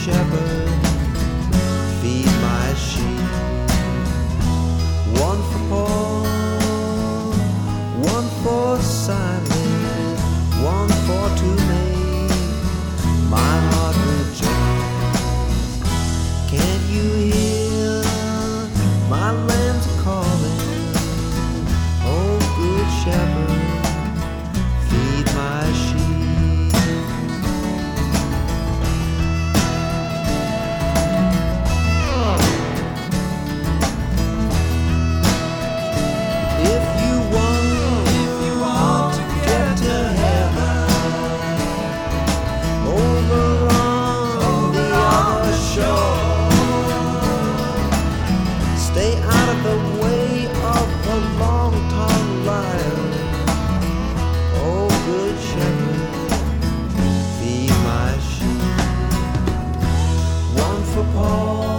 shepherd, feed my sheep. One for Paul, one for Simon, one for to make my heart rejoice. Can you hear my lambs calling? Oh, good shepherd, feed my sheep. Stay out of the way of the long-tongued lion. Oh, good shepherd, feed my sheep. One for Paul,